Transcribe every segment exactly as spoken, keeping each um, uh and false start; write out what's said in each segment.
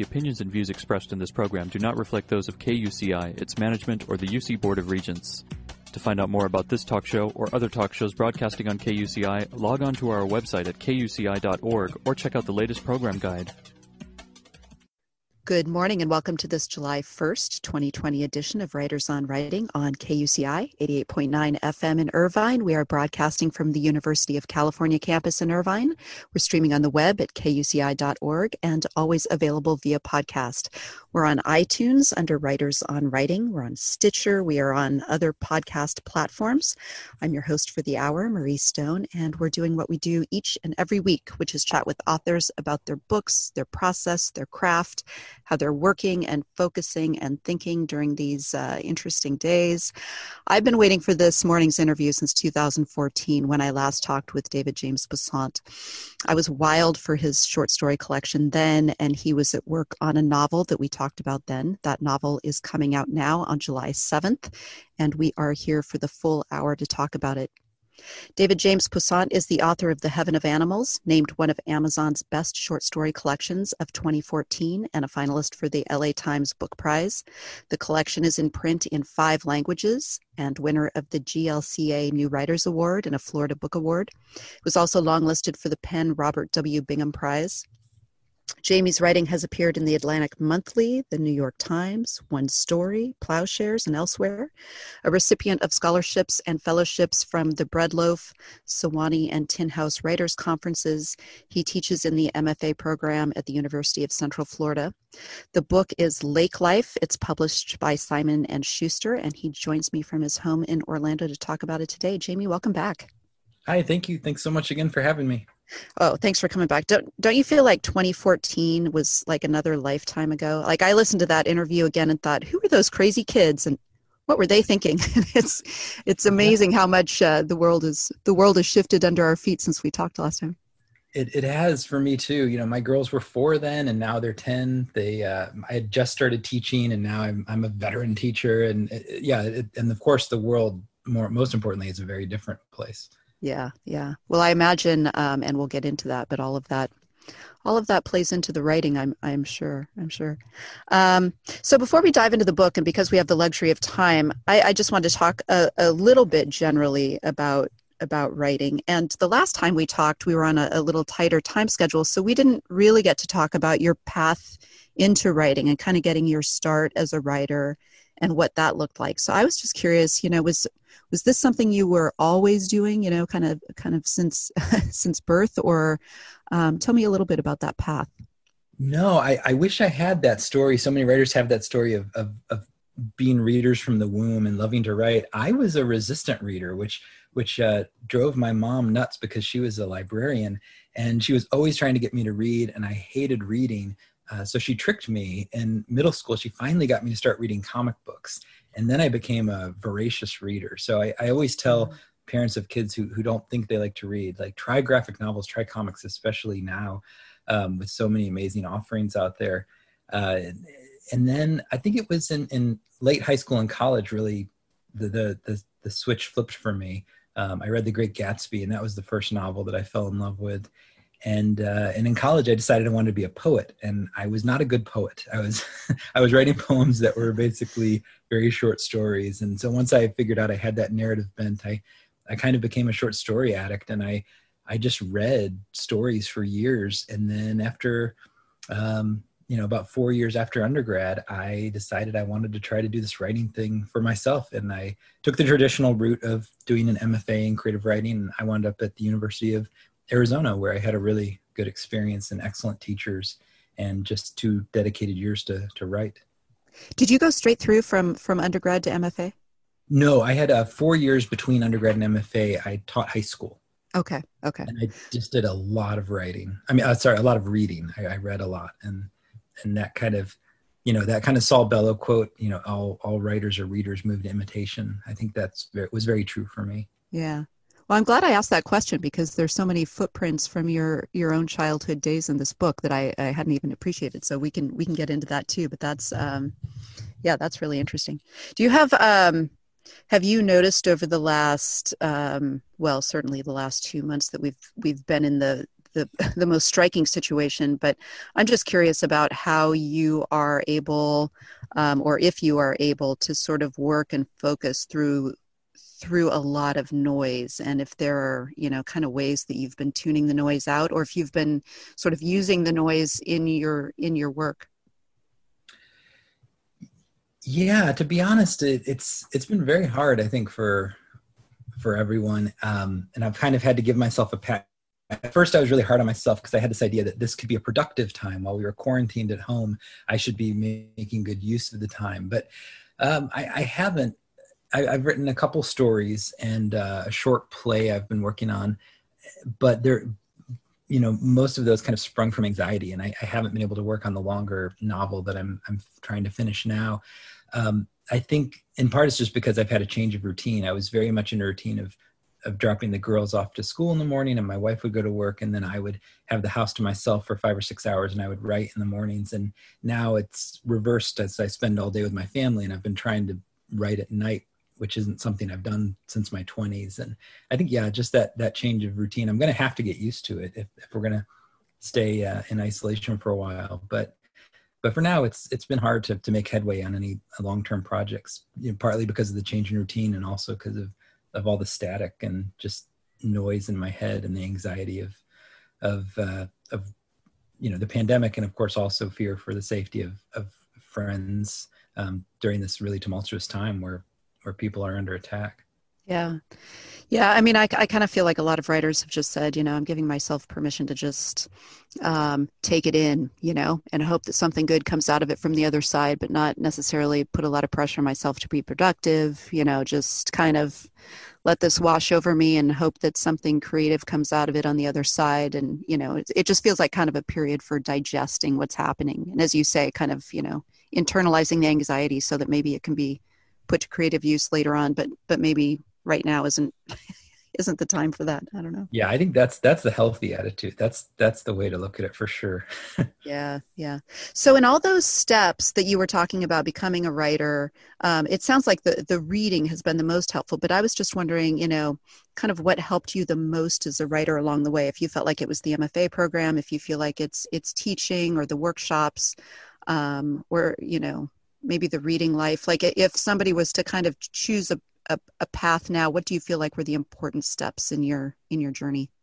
The opinions and views expressed in this program do not reflect those of K U C I, its management, or the U C Board of Regents. To find out more about this talk show or other talk shows broadcasting on K U C I, log on to our website at K U C I dot org or check out the latest program guide. Good morning and welcome to this July first, twenty twenty edition of Writers on Writing on K U C I eighty-eight point nine F M in Irvine. We are broadcasting from the University of California campus in Irvine. We're streaming on the web at K U C I dot org and always available via podcast. We're on iTunes under Writers on Writing. We're on Stitcher. We are on other podcast platforms. I'm your host for the hour, Marie Stone, and we're doing what we do each and every week, which is chat with authors about their books, their process, their craft, how they're working and focusing and thinking during these uh, interesting days. I've been waiting for this morning's interview since two thousand fourteen when I last talked with David James Poussaint. I was wild for his short story collection then, and he was at work on a novel that we talked about then. That novel is coming out now on July seventh, and we are here for the full hour to talk about it. David James Poussaint is the author of The Heaven of Animals, named one of Amazon's best short story collections of twenty fourteen and a finalist for the L A Times Book Prize. The collection is in print in five languages and winner of the G L C A New Writers Award and a Florida Book Award. It was also longlisted for the Penn Robert W. Bingham Prize. Jamie's writing has appeared in the Atlantic Monthly, the New York Times, One Story, Plowshares, and elsewhere. A recipient of scholarships and fellowships from the Breadloaf, Sewanee, and Tin House Writers Conferences. He teaches in the M F A program at the University of Central Florida. The book is Lake Life. It's published by Simon and Schuster, and he joins me from his home in Orlando to talk about it today. Jamie, welcome back. Hi, thank you. Thanks so much again for having me. Oh, thanks for coming back. Don't don't you feel like twenty fourteen was like another lifetime ago? Like I listened to that interview again and thought, who were those crazy kids and what were they thinking? it's it's amazing how much uh, the world is the world has shifted under our feet since we talked last time. It it has for me too. You know, my girls were four then, and now they're ten. They uh, I had just started teaching, and now I'm I'm a veteran teacher, and it, yeah, it, and of course the world more most importantly is a very different place. Yeah, yeah. Well, I imagine, um, and we'll get into that, but all of that, all of that plays into the writing. I'm, I'm sure. I'm sure. Um, so before we dive into the book, and because we have the luxury of time, I, I just wanted to talk a, a little bit generally about about writing. And the last time we talked, we were on a, a little tighter time schedule, so we didn't really get to talk about your path into writing and kind of getting your start as a writer and what that looked like. So I was just curious, you know, was was this something you were always doing, you know, kind of kind of since since birth, or um, tell me a little bit about that path. No, I, I wish I had that story. So many writers have that story of, of of being readers from the womb and loving to write. I was a resistant reader, which which uh, drove my mom nuts because she was a librarian and she was always trying to get me to read, and I hated reading. Uh, so she tricked me. In middle school, she finally got me to start reading comic books. And then I became a voracious reader. So I, I always tell mm-hmm. parents of kids who, who don't think they like to read, like try graphic novels, try comics, especially now um, with so many amazing offerings out there. Uh, and then I think it was in, in late high school and college, really, the, the, the, the switch flipped for me. Um, I read The Great Gatsby, and that was the first novel that I fell in love with. And uh, and in college, I decided I wanted to be a poet, and I was not a good poet. I was I was writing poems that were basically very short stories. And so once I figured out I had that narrative bent, I I kind of became a short story addict, and I I just read stories for years. And then after um, you know about four years after undergrad, I decided I wanted to try to do this writing thing for myself, and I took the traditional route of doing an M F A in creative writing. And I wound up at the University of Arizona, where I had a really good experience and excellent teachers and just two dedicated years to, to write. Did you go straight through from, from undergrad to M F A? No, I had uh, four years between undergrad and M F A. I taught high school. Okay, okay. And I just did a lot of writing. I mean, uh, sorry, a lot of reading. I, I read a lot. And and that kind of, you know, that kind of Saul Bellow quote, you know, all, all writers or readers move to imitation. I think that's was very true for me. Yeah. Well, I'm glad I asked that question because there's so many footprints from your, your own childhood days in this book that I, I hadn't even appreciated. So we can we can get into that too. But that's um, yeah, that's really interesting. Do you have um, have you noticed over the last um, well, certainly the last two months that we've we've been in the the the most striking situation, but I'm just curious about how you are able, um, or if you are able to sort of work and focus through through a lot of noise, and if there are, you know, kind of ways that you've been tuning the noise out, or if you've been sort of using the noise in your in your work. Yeah, to be honest, it, it's it's been very hard, I think, for for everyone, um, and I've kind of had to give myself a pat. At first, I was really hard on myself because I had this idea that this could be a productive time while we were quarantined at home. I should be making good use of the time, but um, I, I haven't. I, I've written a couple stories and uh, a short play I've been working on, but they're, you know, most of those kind of sprung from anxiety, and I, I haven't been able to work on the longer novel that I'm I'm trying to finish now. Um, I think in part it's just because I've had a change of routine. I was very much in a routine of of dropping the girls off to school in the morning, and my wife would go to work, and then I would have the house to myself for five or six hours, and I would write in the mornings. And now it's reversed as I spend all day with my family, and I've been trying to write at night, which isn't something I've done since my twenties. And I think, yeah, just that that change of routine, I'm going to have to get used to it if, if we're going to stay uh, in isolation for a while. But but for now, it's it's been hard to to make headway on any long-term projects, you know, partly because of the change in routine, and also because of, of all the static and just noise in my head and the anxiety of of uh, of you know the pandemic, and of course also fear for the safety of of friends um, during this really tumultuous time where where people are under attack. Yeah. Yeah. I mean, I, I kind of feel like a lot of writers have just said, you know, I'm giving myself permission to just um, take it in, you know, and hope that something good comes out of it from the other side, but not necessarily put a lot of pressure on myself to be productive, you know, just kind of let this wash over me and hope that something creative comes out of it on the other side. And, you know, it, it just feels like kind of a period for digesting what's happening. And as you say, kind of, you know, internalizing the anxiety so that maybe it can be put to creative use later on, but but maybe right now isn't isn't the time for that. I don't know. Yeah, I think that's that's the healthy attitude. That's that's the way to look at it for sure. Yeah, yeah. So in all those steps that you were talking about becoming a writer, um, it sounds like the the reading has been the most helpful. But I was just wondering, you know, kind of what helped you the most as a writer along the way. If you felt like it was the M F A program, if you feel like it's it's teaching or the workshops, um, or you know, maybe the reading life. Like if somebody was to kind of choose a, a, a path now, what do you feel like were the important steps in your in your journey?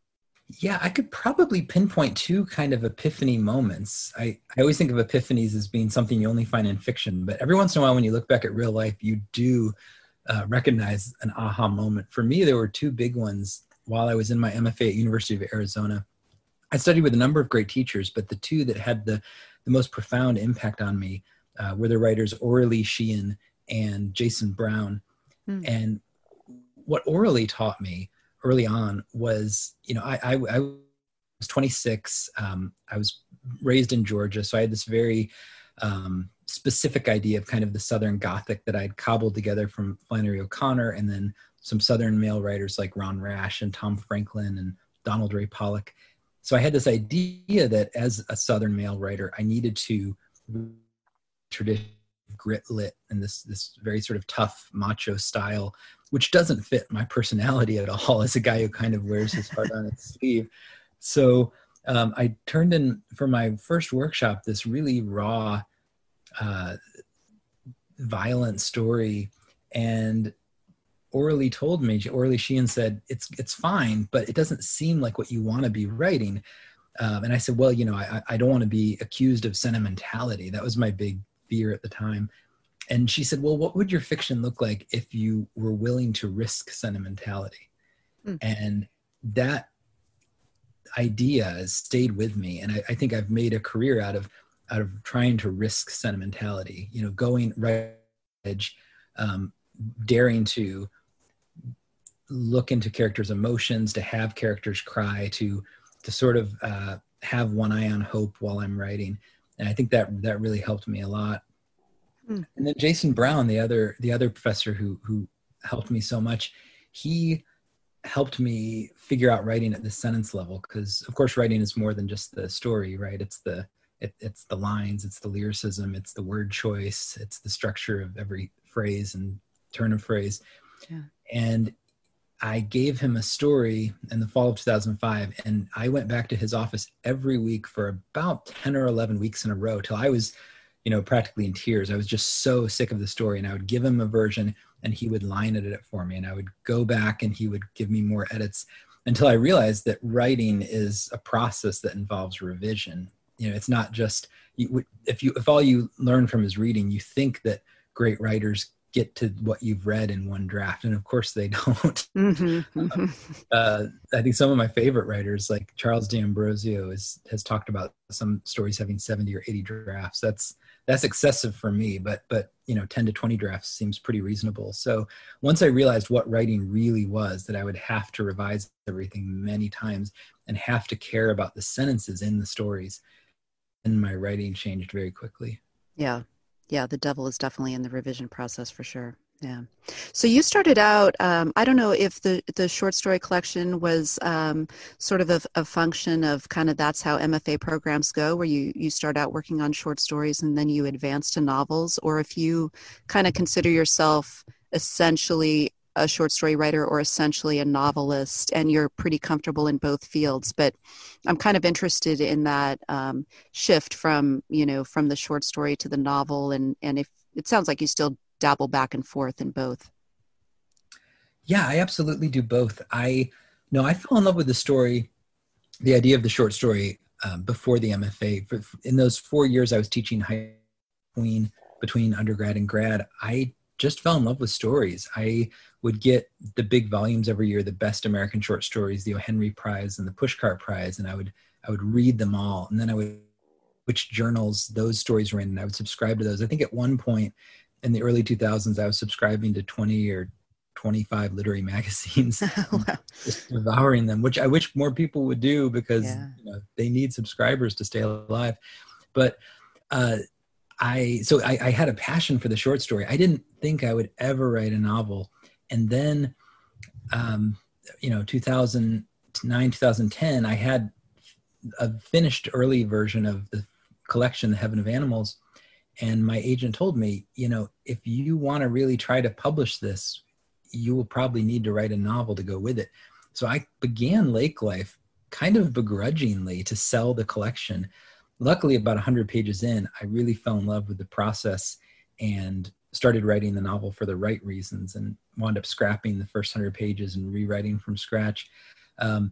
Yeah, I could probably pinpoint two kind of epiphany moments. I, I always think of epiphanies as being something you only find in fiction, but every once in a while when you look back at real life, you do uh, recognize an aha moment. For me, there were two big ones while I was in my M F A at University of Arizona. I studied with a number of great teachers, but the two that had the, the most profound impact on me uh, were the writers Aurelie Sheehan and Jason Brown. Mm. And what Aurelie taught me early on was, you know, I, I, I was twenty-six. Um, I was raised in Georgia, so I had this very um, specific idea of kind of the Southern Gothic that I'd cobbled together from Flannery O'Connor, and then some Southern male writers like Ron Rash and Tom Franklin and Donald Ray Pollock. So I had this idea that as a Southern male writer, I needed to tradition grit lit and this this very sort of tough macho style, which doesn't fit my personality at all as a guy who kind of wears his heart on his sleeve. So um, I turned in for my first workshop this really raw, uh, violent story, and Aurelie told me, Aurelie Sheehan said, it's it's fine, but it doesn't seem like what you want to be writing. Um, and I said, well, you know, I, I don't want to be accused of sentimentality. That was my big fear at the time. And she said, well, what would your fiction look like if you were willing to risk sentimentality? Mm. And that idea has stayed with me. And I, I think I've made a career out of out of trying to risk sentimentality, you know, going right edge, um, daring to look into characters' emotions, to have characters cry, to to sort of uh, have one eye on hope while I'm writing. And I think that that really helped me a lot. Mm. And then Jason Brown, the other the other professor who who helped me so much, he helped me figure out writing at the sentence level, because of course writing is more than just the story, right? It's the it, it's the lines, it's the lyricism, it's the word choice, it's the structure of every phrase and turn of phrase. Yeah. And I gave him a story in the fall of two thousand five, and I went back to his office every week for about ten or eleven weeks in a row till I was, you know, practically in tears. I was just so sick of the story, and I would give him a version and he would line edit it for me, and I would go back and he would give me more edits until I realized that writing is a process that involves revision. You know, it's not just, you, if you, if all you learn from is reading, you think that great writers get to what you've read in one draft. And of course they don't. Mm-hmm, mm-hmm. uh, I think some of my favorite writers, like Charles D'Ambrosio, is, has talked about some stories having seventy or eighty drafts. That's, that's excessive for me, but, but, you know, ten to twenty drafts seems pretty reasonable. So once I realized what writing really was, that I would have to revise everything many times and have to care about the sentences in the stories, and my writing changed very quickly. Yeah. Yeah, the devil is definitely in the revision process for sure. Yeah. So you started out, um, I don't know if the, the short story collection was um, sort of a, a function of kind of that's how M F A programs go, where you, you start out working on short stories and then you advance to novels, or if you kind of consider yourself essentially a short story writer or essentially a novelist, and you're pretty comfortable in both fields. But I'm kind of interested in that um, shift from, you know, from the short story to the novel. And, and if it sounds like you still dabble back and forth in both. Yeah, I absolutely do both. I no, I fell in love with the story, the idea of the short story um, before the M F A. For, in those four years I was teaching high between, between undergrad and grad, I just fell in love with stories. I would get the big volumes every year, the best American short stories, the O. Henry Prize and the Pushcart Prize, and I would I would read them all, and then I would which journals those stories were in, and I would subscribe to those. I think at one point in the early two thousands, I was subscribing to twenty or twenty-five literary magazines, Wow. just devouring them, which I wish more people would do, because Yeah. you know, they need subscribers to stay alive. But uh, I so I, I had a passion for the short story. I didn't think I would ever write a novel. And then, um, you know, two thousand nine, two thousand ten, I had a finished early version of the collection, The Heaven of Animals. And my agent told me, you know, if you want to really try to publish this, you will probably need to write a novel to go with it. So I began Lake Life kind of begrudgingly to sell the collection. Luckily, about one hundred pages in, I really fell in love with the process and started writing the novel for the right reasons, and wound up scrapping the first one hundred pages and rewriting from scratch. Um,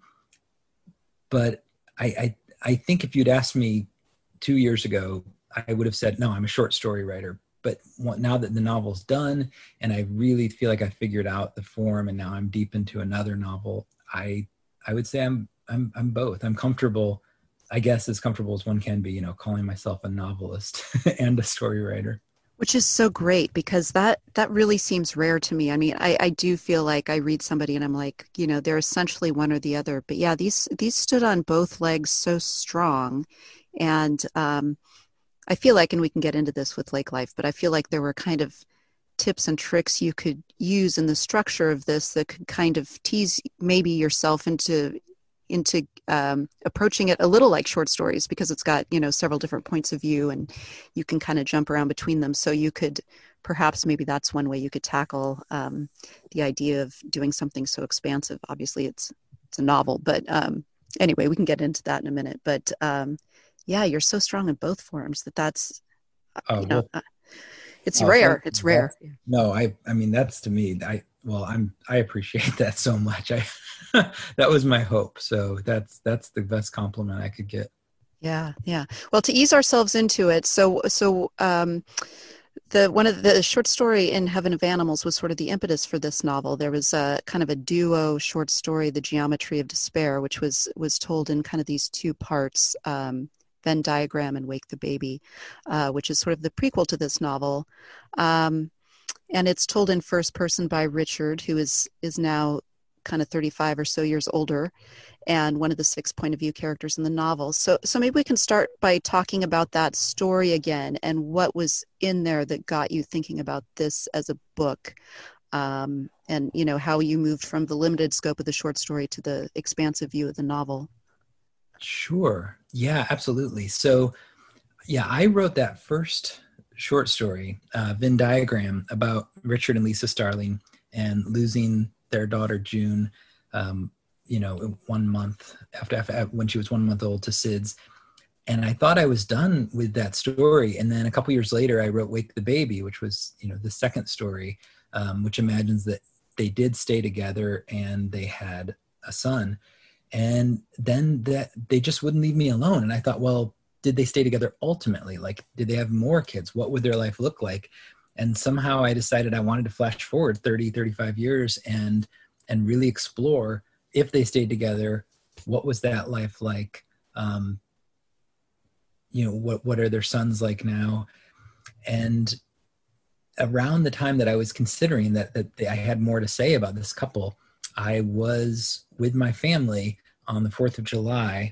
but I, I, I think if you'd asked me two years ago, I would have said, no, I'm a short story writer. But now that the novel's done and I really feel like I figured out the form, and now I'm deep into another novel, I I would say I'm I'm I'm both. I'm comfortable, I guess as comfortable as one can be, you know, calling myself a novelist and a story writer. Which is so great, because that, that really seems rare to me. I mean, I, I do feel like I read somebody and I'm like, you know, they're essentially one or the other. But yeah, these these stood on both legs so strong. And um, I feel like, and we can get into this with Lake Life, but I feel like there were kind of tips and tricks you could use in the structure of this that could kind of tease maybe yourself into into um, approaching it a little like short stories, because it's got, you know, several different points of view and you can kind of jump around between them. So you could perhaps, maybe that's one way you could tackle um, the idea of doing something so expansive. Obviously it's, it's a novel, but um, anyway, we can get into that in a minute. But um, yeah, you're so strong in both forms that that's, Oh, you know, well, uh, it's oh, rare. thank It's you. rare. That's- No, I, I mean, that's to me, I, well, I'm, I appreciate that so much. I, that was my hope. So that's, that's the best compliment I could get. Yeah. Yeah. Well, to ease ourselves into it. So, so, um, the, one of the short story in Heaven of Animals was sort of the impetus for this novel. There was a kind of a duo short story, The Geometry of Despair, which was, was told in kind of these two parts, um, Venn Diagram and Wake the Baby, uh, which is sort of the prequel to this novel. Um, and it's told in first person by Richard, who is, is now kind of thirty-five or so years older, and one of the six point of view characters in the novel. So, so maybe we can start by talking about that story again and what was in there that got you thinking about this as a book, um, and, you know, how you moved from the limited scope of the short story to the expansive view of the novel. Sure. Yeah, absolutely. So yeah, I wrote that first short story, uh, Venn Diagram, about Richard and Lisa Starling and losing their daughter June, um, you know, one month after, after when she was one month old to S I D S. And I thought I was done with that story. And then a couple years later, I wrote Wake the Baby, which was, you know, the second story, um, which imagines that they did stay together and they had a son. And then that they just wouldn't leave me alone. And I thought, well, did they stay together ultimately? Like, did they have more kids? What would their life look like? And somehow I decided I wanted to flash forward thirty, thirty-five years and, and really explore, if they stayed together, what was that life like? Um, you know, what, what are their sons like now? And around the time that I was considering that, that they, I had more to say about this couple, I was with my family on the fourth of July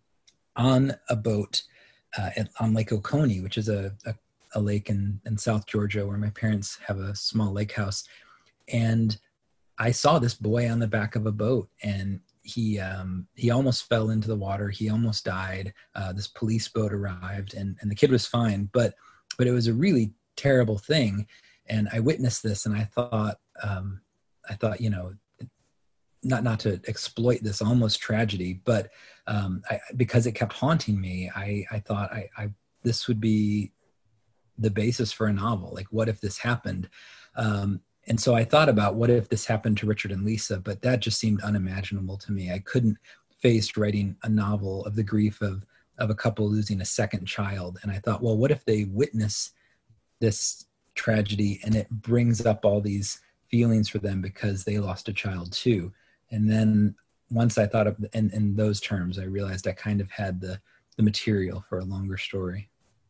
on a boat uh, at, on Lake Oconee, which is a, a, a lake in, in South Georgia where my parents have a small lake house. And I saw this boy on the back of a boat, and he um, he almost fell into the water. He almost died. Uh, this police boat arrived, and, and the kid was fine, but but it was a really terrible thing. And I witnessed this, and I thought, um, I thought, you know, not not to exploit this almost tragedy, but um, I, because it kept haunting me, I, I thought I, I this would be the basis for a novel. Like, what if this happened? Um, and so I thought about, what if this happened to Richard and Lisa? But that just seemed unimaginable to me. I couldn't face writing a novel of the grief of of a couple losing a second child. And I thought, well, what if they witness this tragedy and it brings up all these feelings for them because they lost a child too? And then once I thought of in, in those terms, I realized I kind of had the, the material for a longer story.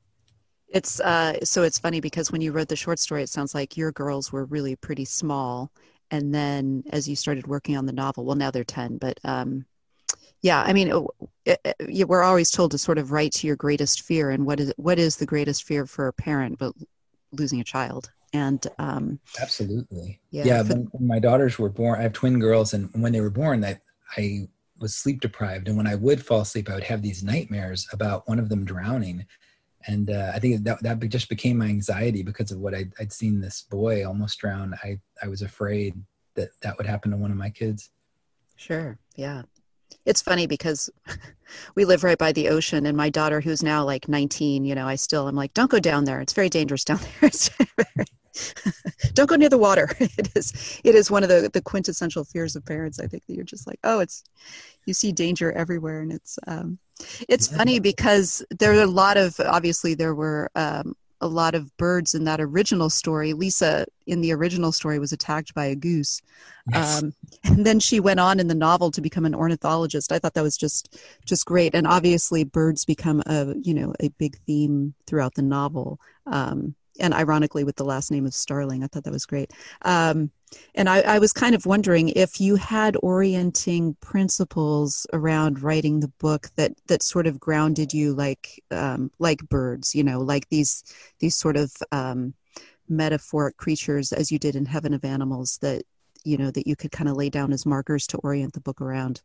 It's uh, so it's funny because when you wrote the short story, it sounds like your girls were really pretty small. And then as you started working on the novel, well, now they're ten, but um, yeah, I mean, it, it, we're always told to sort of write to your greatest fear. And what is what is the greatest fear for a parent but losing a child? And um, absolutely. Yeah. Yeah. For, when, when my daughters were born, I have twin girls, and when they were born, I, I was sleep deprived. And when I would fall asleep, I would have these nightmares about one of them drowning. And uh, I think that that just became my anxiety because of what I'd, I'd seen this boy almost drown. I, I was afraid that that would happen to one of my kids. Sure. Yeah. It's funny because we live right by the ocean, and my daughter, who's now like nineteen, you know, I still, I'm like, don't go down there. It's very dangerous down there. It's very, don't go near the water. It is, it is one of the, the quintessential fears of parents. I think that you're just like, oh, it's, you see danger everywhere. And it's, um, it's yeah. funny because there are a lot of, obviously there were, um, a lot of birds in that original story. Lisa in the original story was attacked by a goose. Yes. Um, and then she went on in the novel to become an ornithologist. I thought that was just, just great. And obviously birds become a, you know, a big theme throughout the novel. Um, and ironically with the last name of Starling, I thought that was great. Um, and I, I was kind of wondering if you had orienting principles around writing the book that, that sort of grounded you like, um, like birds, you know, like these, these sort of, um, metaphoric creatures as you did in Heaven of Animals that, you know, that you could kind of lay down as markers to orient the book around.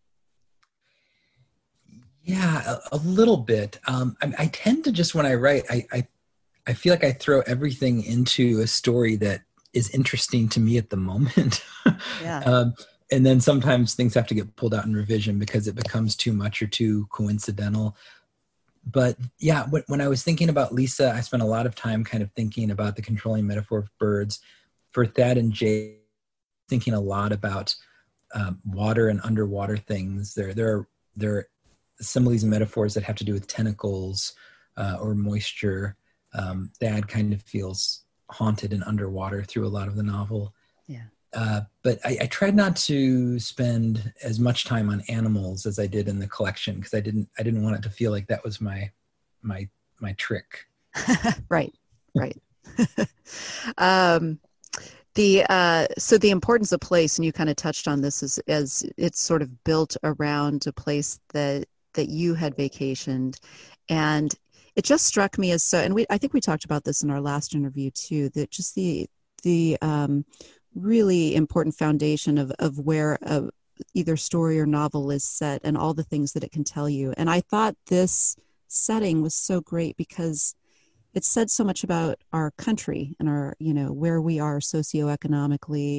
Yeah, a, a little bit. Um, I, I tend to just, when I write, I, I, I feel like I throw everything into a story that is interesting to me at the moment. Yeah. um, and then sometimes things have to get pulled out in revision because it becomes too much or too coincidental. But yeah, when, when I was thinking about Lisa, I spent a lot of time kind of thinking about the controlling metaphor of birds. For Thad and Jay, thinking a lot about um, water and underwater things. There, there are there are similes and metaphors that have to do with tentacles uh, or moisture. Um, Thad kind of feels haunted and underwater through a lot of the novel. Yeah. Uh, but I, I tried not to spend as much time on animals as I did in the collection because I didn't I didn't want it to feel like that was my my my trick. Right, right. um, the uh, so the importance of place, and you kind of touched on this, is as it's sort of built around a place that that you had vacationed, and it just struck me as so. And we I think we talked about this in our last interview too. That just the the um, really important foundation of of where a, either story or novel is set, and all the things that it can tell you. And I thought this setting was so great because it said so much about our country and our, you know, where we are socioeconomically,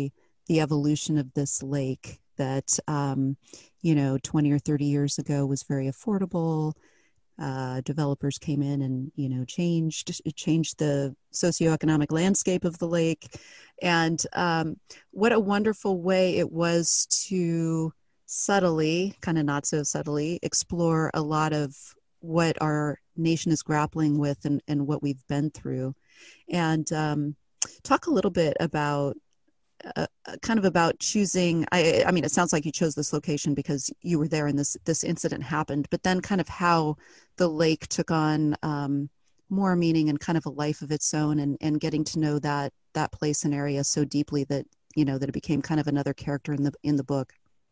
the evolution of this lake that, um, you know, twenty or thirty years ago was very affordable. Uh, developers came in and, you know, changed, changed the socioeconomic landscape of the lake. And um, what a wonderful way it was to subtly, kind of not so subtly, explore a lot of what our nation is grappling with and, and what we've been through. And um, talk a little bit about Uh, kind of about choosing. I, I mean, it sounds like you chose this location because you were there and this this incident happened. But then, kind of how the lake took on um, more meaning and kind of a life of its own, and, and getting to know that that place and area so deeply that you know that it became kind of another character in the in the book.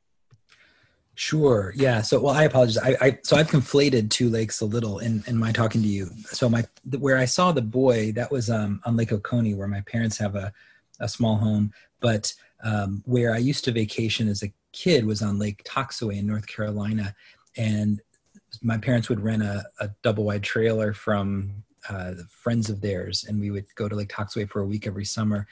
Sure. Yeah. So, well, I apologize. I, I so I've conflated two lakes a little in in my talking to you. So my where I saw the boy, that was um, on Lake Oconee, where my parents have a a small home. But um, where I used to vacation as a kid was on Lake Toxaway in North Carolina. And my parents would rent a, a double wide trailer from uh, friends of theirs. And we would go to Lake Toxaway for a week every summer.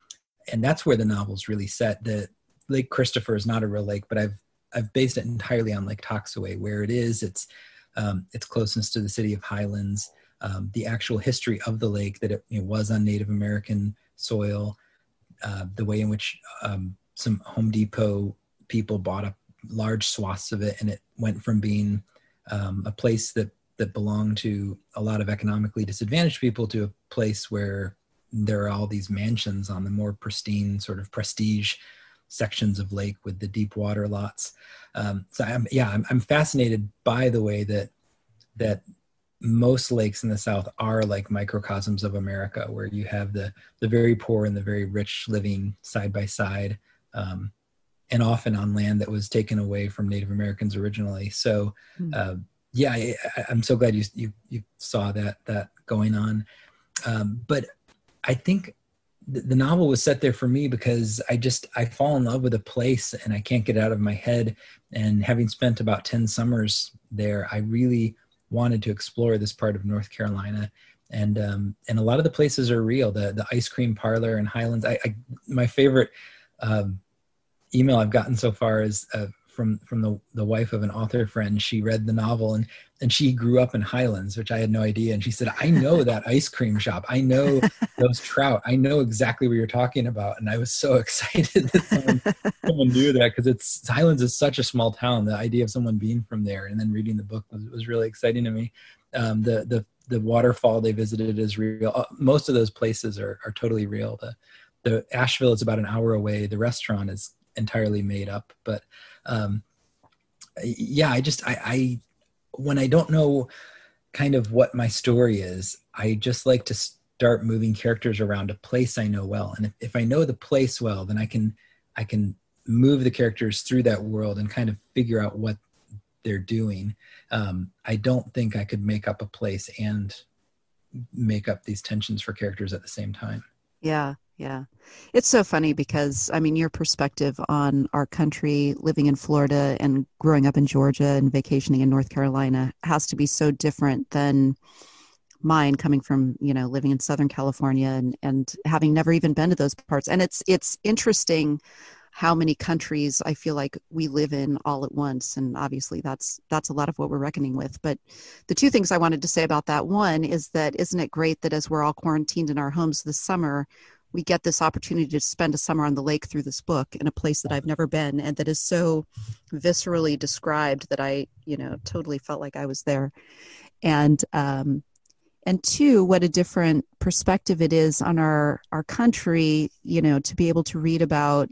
And that's where the novel's really set. The Lake Christopher is not a real lake, but I've I've based it entirely on Lake Toxaway, where it is. It's um, its closeness to the city of Highlands, um, the actual history of the lake, that it, it was on Native American soil, Uh, the way in which um, some Home Depot people bought up large swaths of it, and it went from being um, a place that that belonged to a lot of economically disadvantaged people to a place where there are all these mansions on the more pristine sort of prestige sections of lake with the deep water lots. Um, so I'm, yeah, I'm, I'm fascinated by the way that that most lakes in the South are like microcosms of America, where you have the the very poor and the very rich living side by side, um, and often on land that was taken away from Native Americans originally. So, uh, yeah, I, I'm so glad you, you you saw that that going on. Um, but I think the, the novel was set there for me because I just I fall in love with a place and I can't get it out of my head. And having spent about ten summers there, I really wanted to explore this part of North Carolina, and um, and a lot of the places are real. The the ice cream parlor in Highlands. I, I my favorite um, email I've gotten so far is uh, from from the the wife of an author friend. She read the novel and and she grew up in Highlands, which I had no idea. And she said, "I know that ice cream shop. I know those trout. I know exactly what you're talking about." And I was so excited that someone, someone knew that, because it's Highlands is such a small town. The idea of someone being from there and then reading the book was, was really exciting to me. Um, the the the waterfall they visited is real. Uh, most of those places are are totally real. The the Asheville is about an hour away. The restaurant is entirely made up. But um, yeah, I just I. I when I don't know kind of what my story is, I just like to start moving characters around a place I know well. And if, if I know the place well, then I can, I can move the characters through that world and kind of figure out what they're doing. Um, I don't think I could make up a place and make up these tensions for characters at the same time. Yeah. Yeah. It's so funny because, I mean, your perspective on our country, living in Florida and growing up in Georgia and vacationing in North Carolina, has to be so different than mine, coming from, you know, living in Southern California and, and having never even been to those parts. And it's, it's interesting how many countries I feel like we live in all at once. And obviously that's, that's a lot of what we're reckoning with. But the two things I wanted to say about that, one is that, isn't it great that as we're all quarantined in our homes this summer, we get this opportunity to spend a summer on the lake through this book in a place that I've never been and that is so viscerally described that I, you know, totally felt like I was there. And, um, and two, what a different perspective it is on our, our country, you know, to be able to read about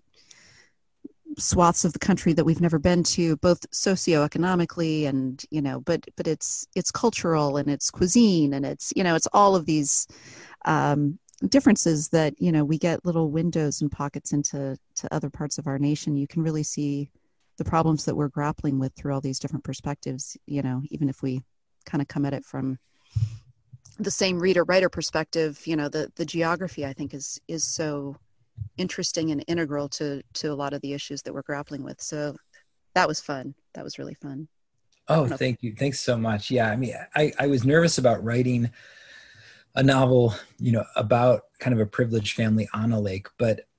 swaths of the country that we've never been to, both socioeconomically and, you know, but, but it's, it's cultural and it's cuisine and it's, you know, it's all of these, um, differences that, you know, we get little windows and pockets into to other parts of our nation. You can really see the problems that we're grappling with through all these different perspectives, you know, even if we kind of come at it from the same reader writer perspective. You know, the the geography, I think, is is so interesting and integral to to a lot of the issues that we're grappling with. So that was fun. That was really fun. Oh, thank if- you. Thanks so much. Yeah, I mean, I, I was nervous about writing a novel, you know, about kind of a privileged family on a lake, but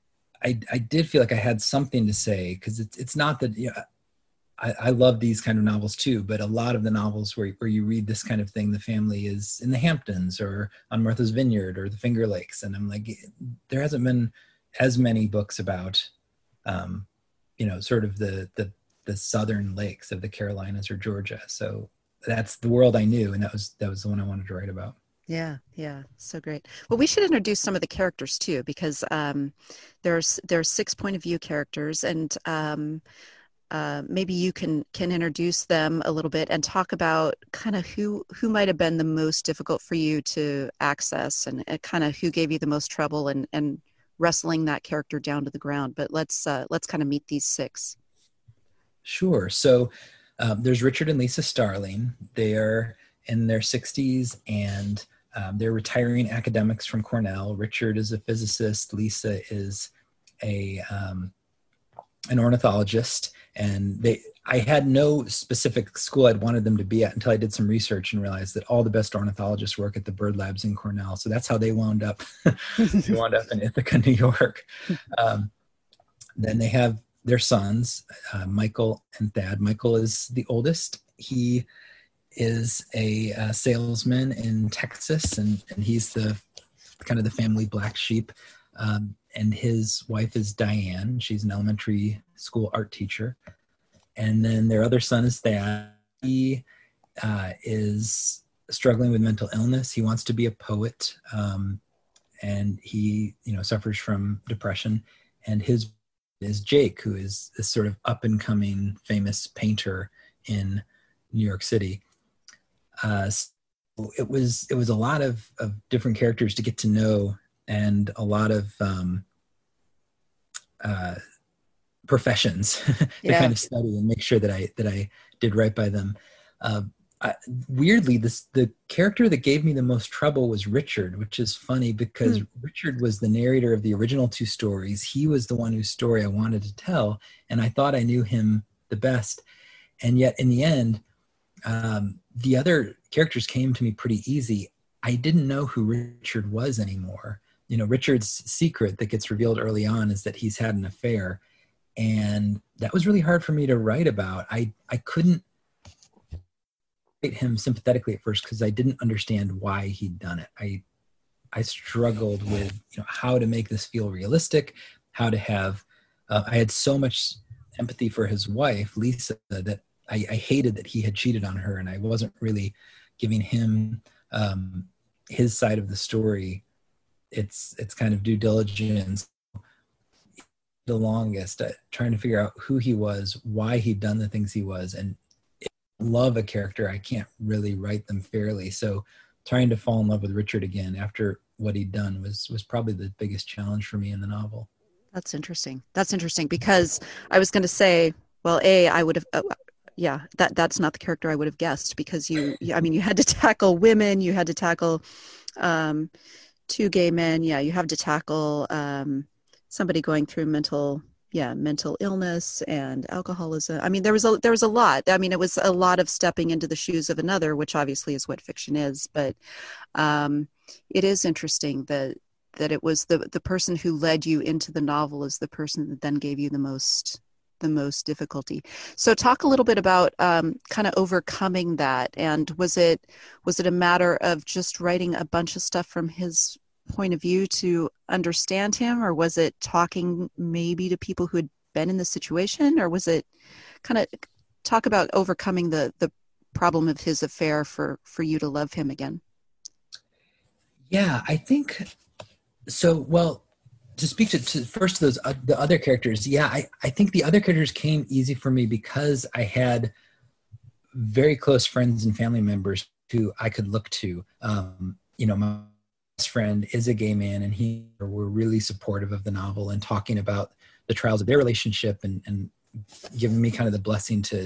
I, I did feel like I had something to say, because it's it's not that, you know, I, I love these kind of novels too, but a lot of the novels where, where you read this kind of thing, the family is in the Hamptons or on Martha's Vineyard or the Finger Lakes. And I'm like, there hasn't been as many books about, um, you know, sort of the, the, the Southern lakes of the Carolinas or Georgia. So that's the world I knew. And that was, that was the one I wanted to write about. Yeah, yeah, so great. Well, we should introduce some of the characters too, because um, there's there's six point of view characters, and um, uh, maybe you can can introduce them a little bit and talk about kind of who who might have been the most difficult for you to access, and, and kind of who gave you the most trouble, and and wrestling that character down to the ground. But let's uh, let's kind of meet these six. Sure. So um, there's Richard and Lisa Starling. They're in their sixties, and um, they're retiring academics from Cornell. Richard is a physicist. Lisa is a um, an ornithologist. And they, I had no specific school I'd wanted them to be at until I did some research and realized that all the best ornithologists work at the bird labs in Cornell. So that's how they wound up. They wound up in Ithaca, New York. Um, then they have their sons, uh, Michael and Thad. Michael is the oldest. He is a, uh salesman in Texas, and, and he's the kind of the family black sheep. Um, and his wife is Diane. She's an elementary school art teacher. And then their other son is Thad. He uh, is struggling with mental illness. He wants to be a poet, um, and he, you know, suffers from depression. And his is Jake, who is this sort of up and coming famous painter in New York City. Uh, so it was it was a lot of, of different characters to get to know, and a lot of um, uh, professions to Yeah. kind of study and make sure that I that I did right by them. Uh, I, weirdly, this the character that gave me the most trouble was Richard, which is funny because hmm. Richard was the narrator of the original two stories. He was the one whose story I wanted to tell, and I thought I knew him the best. And yet, in the end, um, the other characters came to me pretty easy. I didn't know who Richard was anymore. You know, Richard's secret that gets revealed early on is that he's had an affair. And that was really hard for me to write about. I, I couldn't write him sympathetically at first because I didn't understand why he'd done it. I I struggled with, you know, how to make this feel realistic, how to have, uh, I had so much empathy for his wife, Lisa, that I, I hated that he had cheated on her, and I wasn't really giving him um, his side of the story. It's it's kind of due diligence. The longest, uh, trying to figure out who he was, why he'd done the things he was, and if I love a character, I can't really write them fairly. So trying to fall in love with Richard again after what he'd done was was probably the biggest challenge for me in the novel. That's interesting. That's interesting because I was going to say, well, A, I would have, uh, yeah, that that's not the character I would have guessed, because you, I mean, you had to tackle women, you had to tackle um, two gay men. Yeah, you have to tackle um, somebody going through mental, yeah, mental illness and alcoholism. I mean, there was a there was a lot. I mean, it was a lot of stepping into the shoes of another, which obviously is what fiction is. But um, it is interesting that that it was the the person who led you into the novel is the person that then gave you the most the most difficulty. So talk a little bit about um, kind of overcoming that. And was it was it a matter of just writing a bunch of stuff from his point of view to understand him, or was it talking maybe to people who had been in the situation, or was it kind of talk about overcoming the the problem of his affair for for you to love him again? Yeah, I think so. Well, to speak to, to first to those uh, the other characters, yeah, I, I think the other characters came easy for me because I had very close friends and family members who I could look to. Um, you know, my best friend is a gay man, and he were really supportive of the novel and talking about the trials of their relationship, and, and giving me kind of the blessing to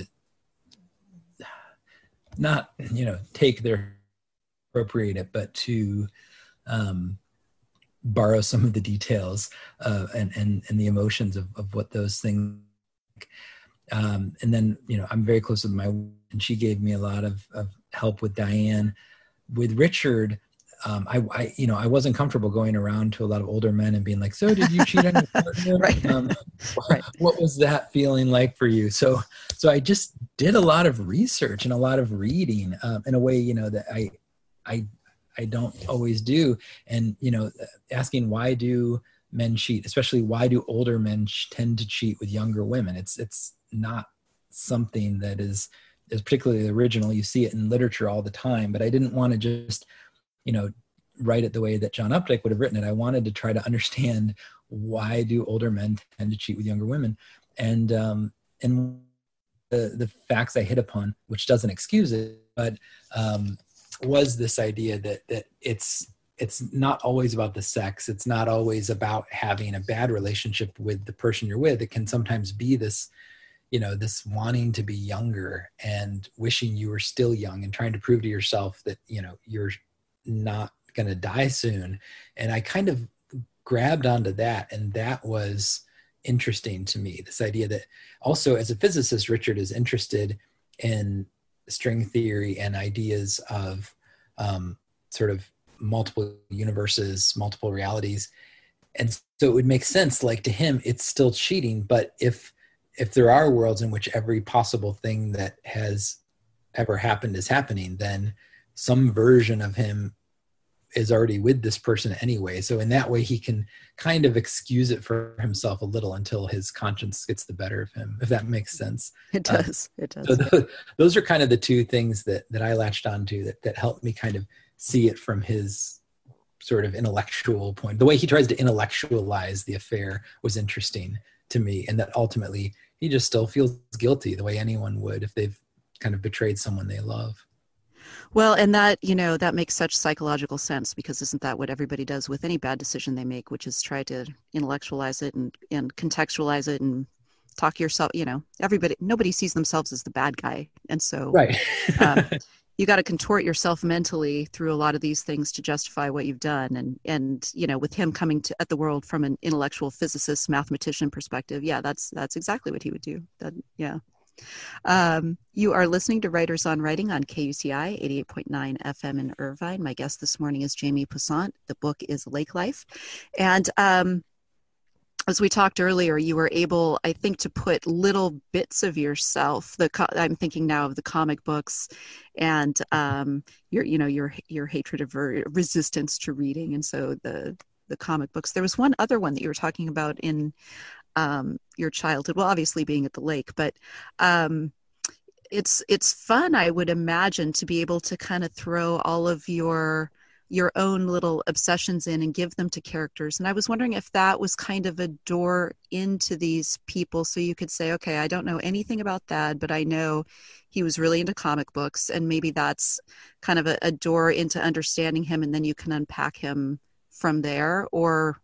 not, you know, take their appropriate it, but to um, borrow some of the details uh, and, and, and the emotions of, of what those things. Um, and then, you know, I'm very close with my, and she gave me a lot of, of help with Diane. With Richard, um, I, I, you know, I wasn't comfortable going around to a lot of older men and being like, "So, did you cheat on your partner? Right. Um, Right. What was that feeling like for you?" So, so I just did a lot of research and a lot of reading um, in a way, you know, that I, I, I don't always do. And you know, asking why do men cheat, especially why do older men tend to cheat with younger women? It's it's not something that is is particularly original. You see it in literature all the time, but I didn't want to just, you know, write it the way that John Updike would have written it. I wanted to try to understand why do older men tend to cheat with younger women, and um, and the the facts I hit upon, which doesn't excuse it, but um, was this idea that that it's it's not always about the sex. It's not always about having a bad relationship with the person you're with. It can sometimes be this, you know, this wanting to be younger and wishing you were still young and trying to prove to yourself that, you know, you're not going to die soon. And I kind of grabbed onto that. And that was interesting to me. This idea that also as a physicist, Richard is interested in string theory and ideas of um, sort of multiple universes, multiple realities. And so it would make sense, like to him, it's still cheating. But if if there are worlds in which every possible thing that has ever happened is happening, then some version of him is already with this person anyway. So in that way, he can kind of excuse it for himself a little until his conscience gets the better of him, if that makes sense. It does. Um, it does. So those, those are kind of the two things that, that I latched onto that, that helped me kind of see it from his sort of intellectual point. The way he tries to intellectualize the affair was interesting to me. And that ultimately he just still feels guilty the way anyone would if they've kind of betrayed someone they love. Well, and that, you know, that makes such psychological sense, because isn't that what everybody does with any bad decision they make, which is try to intellectualize it and, and contextualize it and talk yourself, you know, everybody, nobody sees themselves as the bad guy. And so right. um, you got to contort yourself mentally through a lot of these things to justify what you've done. And, and, you know, with him coming to at the world from an intellectual physicist, mathematician perspective, yeah, that's, that's exactly what he would do. That, yeah. Um, you are listening to Writers on Writing on K U C I eighty-eight point nine F M in Irvine. My guest this morning is Jamie Poussaint. The book is Lake Life. And um, as we talked earlier, you were able, I think, to put little bits of yourself. The co- I'm thinking now of the comic books and um, your, you know, your your hatred of re- resistance to reading, and so the the comic books. There was one other one that you were talking about in um, your childhood. Well, obviously being at the lake, but um, it's it's fun, I would imagine, to be able to kind of throw all of your your own little obsessions in and give them to characters. And I was wondering if that was kind of a door into these people, so you could say, okay, I don't know anything about Thad, but I know he was really into comic books, and maybe that's kind of a, a door into understanding him, and then you can unpack him from there. Or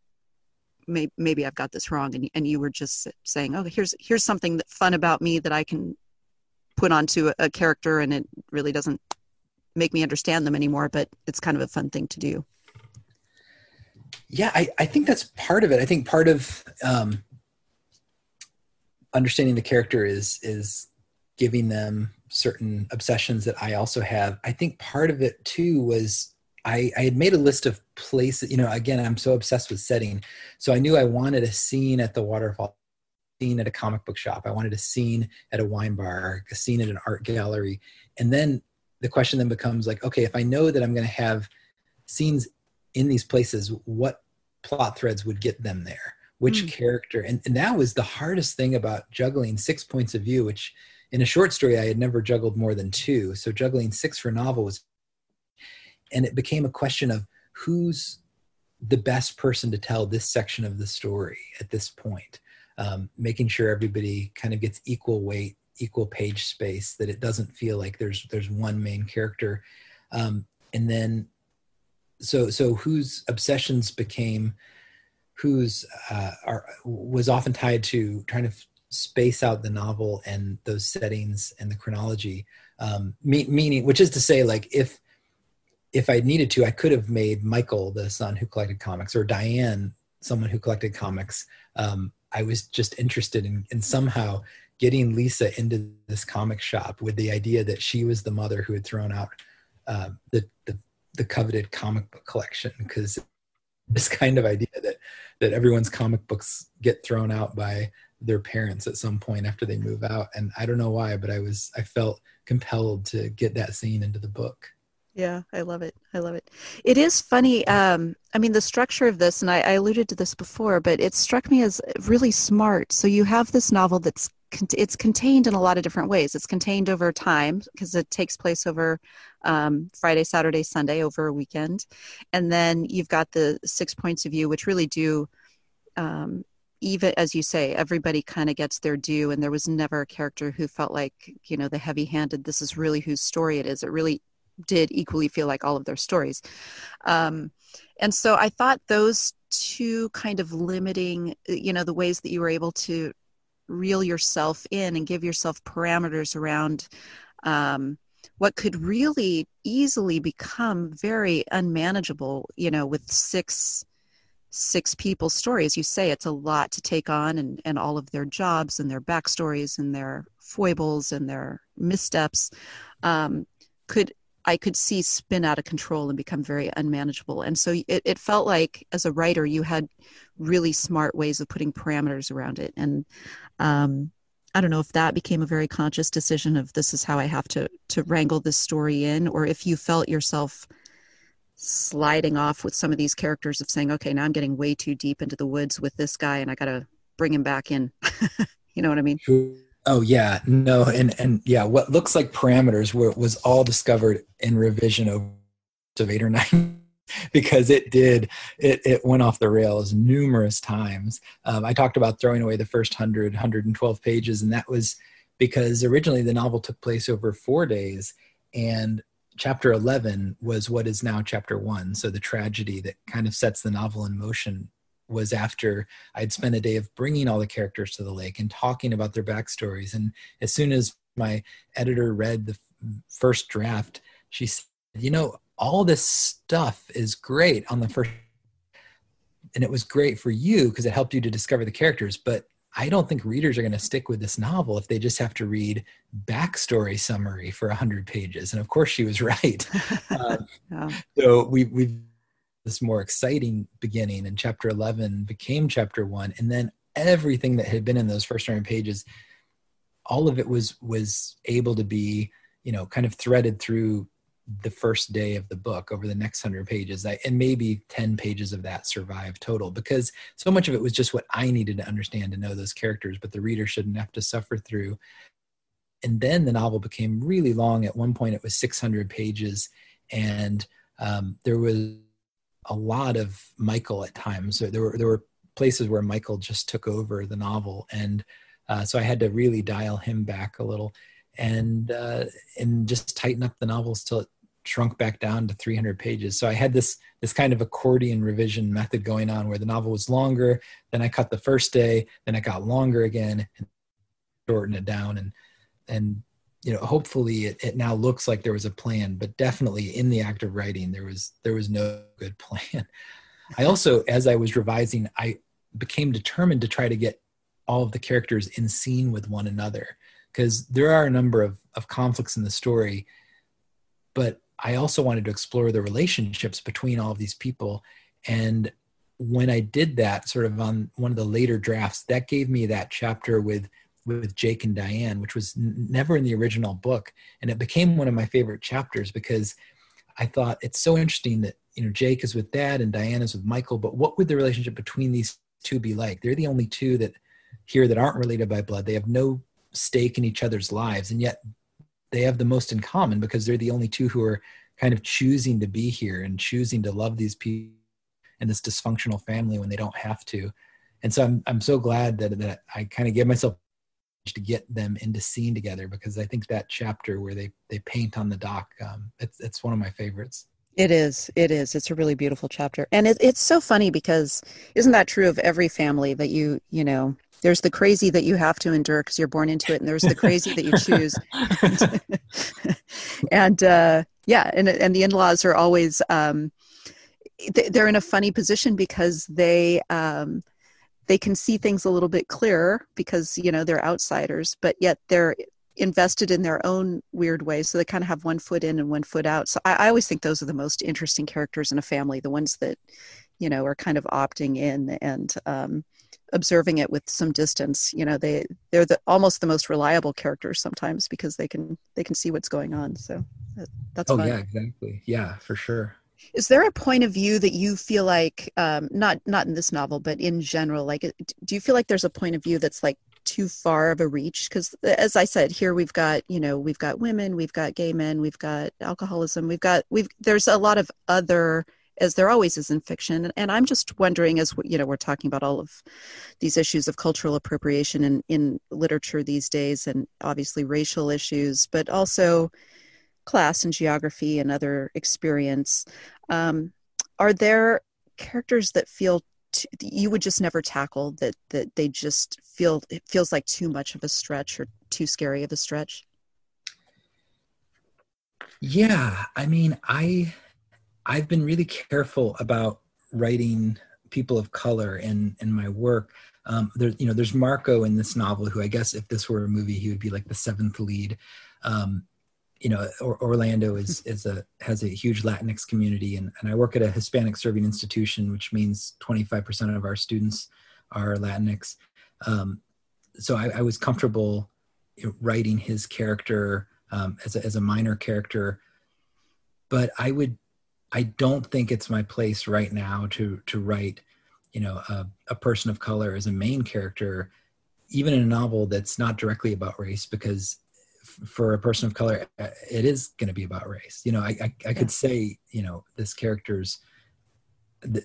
maybe, maybe I've got this wrong, and, and you were just saying, oh, here's here's something that fun about me that I can put onto a, a character, and it really doesn't make me understand them anymore, but it's kind of a fun thing to do. Yeah, I, I think that's part of it. I think part of um, understanding the character is is giving them certain obsessions that I also have. I think part of it too was I, I had made a list of places, you know, again, I'm so obsessed with setting. So I knew I wanted a scene at the waterfall, a scene at a comic book shop. I wanted a scene at a wine bar, a scene at an art gallery. And then the question then becomes like, okay, if I know that I'm going to have scenes in these places, what plot threads would get them there? Which mm. character? And, and that was the hardest thing about juggling six points of view, which in a short story, I had never juggled more than two. So juggling six for a novel was, and it became a question of who's the best person to tell this section of the story at this point, um, making sure everybody kind of gets equal weight, equal page space, that it doesn't feel like there's there's one main character. Um, and then, so so whose obsessions became, whose uh, are was often tied to trying to space out the novel and those settings and the chronology. Um, me, meaning, which is to say, like if if I needed to, I could have made Michael the son who collected comics, or Diane someone who collected comics. Um, I was just interested in, in somehow getting Lisa into this comic shop with the idea that she was the mother who had thrown out uh, the, the the coveted comic book collection, because this kind of idea that that everyone's comic books get thrown out by their parents at some point after they move out. And I don't know why, but I was I felt compelled to get that scene into the book. Yeah, I love it. I love it. It is funny. Um, I mean, the structure of this, and I, I alluded to this before, but it struck me as really smart. So you have this novel that's it's contained in a lot of different ways. It's contained over time because it takes place over um, Friday, Saturday, Sunday, over a weekend. And then you've got the six points of view, which really do, um, even as you say, everybody kind of gets their due. And there was never a character who felt like, you know, the heavy-handed, this is really whose story it is. It really did equally feel like all of their stories. Um, and so I thought those two kind of limiting, you know, the ways that you were able to reel yourself in and give yourself parameters around um, what could really easily become very unmanageable, you know, with six six people's stories. You say it's a lot to take on, and, and all of their jobs and their backstories and their foibles and their missteps um, could I could see spin out of control and become very unmanageable. And so it, it felt like as a writer, you had really smart ways of putting parameters around it. And um, I don't know if that became a very conscious decision of this is how I have to, to wrangle this story in, or if you felt yourself sliding off with some of these characters of saying, okay, now I'm getting way too deep into the woods with this guy and I got to bring him back in. You know what I mean? Oh yeah, no. And, and yeah, what looks like parameters were, was all discovered in revision of eight or nine, because it did, it, it went off the rails numerous times. Um, I talked about throwing away the first one hundred, one hundred twelve pages. And that was because originally the novel took place over four days and chapter eleven was what is now chapter one. So the tragedy that kind of sets the novel in motion was after I'd spent a day of bringing all the characters to the lake and talking about their backstories. And as soon as my editor read the first draft, she said, you know, all this stuff is great on the first, and it was great for you because it helped you to discover the characters. But I don't think readers are going to stick with this novel if they just have to read backstory summary for a hundred pages. And of course she was right. um, yeah. So we, we've this more exciting beginning, and chapter eleven became chapter one. And then everything that had been in those first hundred pages, all of it was, was able to be, you know, kind of threaded through the first day of the book over the next hundred pages. I, and maybe ten pages of that survived total, because so much of it was just what I needed to understand to know those characters, but the reader shouldn't have to suffer through. And then the novel became really long. At one point it was six hundred pages, and um, there was a lot of Michael at times. So there were, there were places where Michael just took over the novel. And uh, so I had to really dial him back a little and, uh, and just tighten up the novels till it shrunk back down to three hundred pages. So I had this, this kind of accordion revision method going on where the novel was longer, then I cut the first day, then it got longer again and shortened it down. And, and, you know, hopefully it, it now looks like there was a plan, but definitely in the act of writing, there was, there was no good plan. I also, as I was revising, I became determined to try to get all of the characters in scene with one another, because there are a number of, of conflicts in the story, but I also wanted to explore the relationships between all of these people. And when I did that sort of on one of the later drafts, that gave me that chapter with with Jake and Diane, which was n- never in the original book. And it became one of my favorite chapters because I thought it's so interesting that, you know, Jake is with Dad and Diane is with Michael, but what would the relationship between these two be like? They're the only two that here that aren't related by blood. They have no stake in each other's lives, and yet they have the most in common because they're the only two who are kind of choosing to be here and choosing to love these people and this dysfunctional family when they don't have to. And so I'm I'm so glad that that I kind of gave myself to get them into scene together, because I think that chapter where they they paint on the dock, um, it's it's one of my favorites. It is. It is. It's a really beautiful chapter, and it, it's so funny because isn't that true of every family that you you know? There's the crazy that you have to endure because you're born into it, and there's the crazy that you choose. and uh, yeah, and and the in-laws are always um, they're in a funny position because they. Um, they can see things a little bit clearer because, you know, they're outsiders, but yet they're invested in their own weird way. So they kind of have one foot in and one foot out. So I, I always think those are the most interesting characters in a family, the ones that, you know, are kind of opting in and um, observing it with some distance. You know, they, they're the, almost the most reliable characters sometimes because they can, they can see what's going on. So that, that's Oh fun. yeah, exactly. Yeah, for sure. Is there a point of view that you feel like, um, not, not in this novel, but in general, like, do you feel like there's a point of view that's like too far of a reach? Because as I said, here we've got, you know, we've got women, we've got gay men, we've got alcoholism, we've got, we've, there's a lot of other, as there always is in fiction. And I'm just wondering, as you know, we're talking about all of these issues of cultural appropriation in, in literature these days, and obviously racial issues, but also class and geography and other experience. Um, are there characters that feel t- you would just never tackle, that that they just feel, it feels like too much of a stretch or too scary of a stretch? Yeah, I mean, I I've been really careful about writing people of color in in my work. Um, there, you know, there's Marco in this novel, who I guess if this were a movie, he would be like the seventh lead. Um, you know, or, Orlando is is a has a huge Latinx community, and, and I work at a Hispanic serving institution, which means twenty-five percent of our students are Latinx. Um, so I, I was comfortable writing his character um, as a, as a minor character, but I would I don't think it's my place right now to to write, you know, a, a person of color as a main character, even in a novel that's not directly about race, because for a person of color, it is going to be about race. You know, I, I, I could say, you know, this character's, the,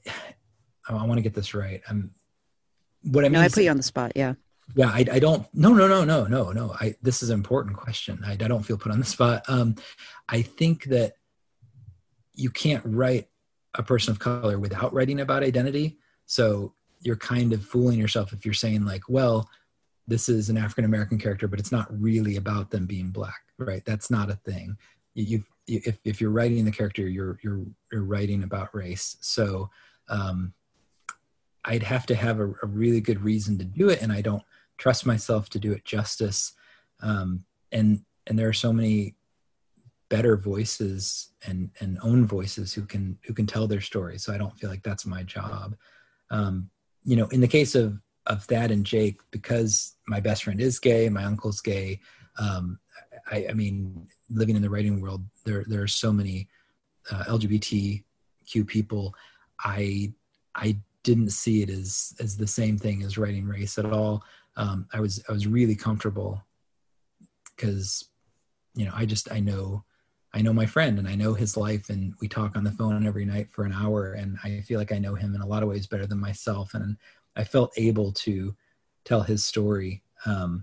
I want to get this right. I'm, what I mean. No, I is, put you on the spot. Yeah. Yeah. I, I don't, no, no, no, no, no, no. I, this is an important question. I, I don't feel put on the spot. Um, I think that you can't write a person of color without writing about identity. So you're kind of fooling yourself if you're saying like, well, this is an African-American character, but it's not really about them being Black, right? That's not a thing. You, you if, if you're writing the character, you're, you're, you're writing about race. So um, I'd have to have a, a really good reason to do it. And I don't trust myself to do it justice. Um, and, and there are so many better voices and, and own voices who can, who can tell their story. So I don't feel like that's my job. Um, you know, in the case of, of Thad and Jake, because my best friend is gay, my uncle's gay. Um, I, I mean, living in the writing world, there there are so many uh, L G B T Q people. I I didn't see it as as the same thing as writing race at all. Um, I was I was really comfortable because, you know, I just I know I know my friend and I know his life, and we talk on the phone every night for an hour, and I feel like I know him in a lot of ways better than myself, and I felt able to tell his story. Um,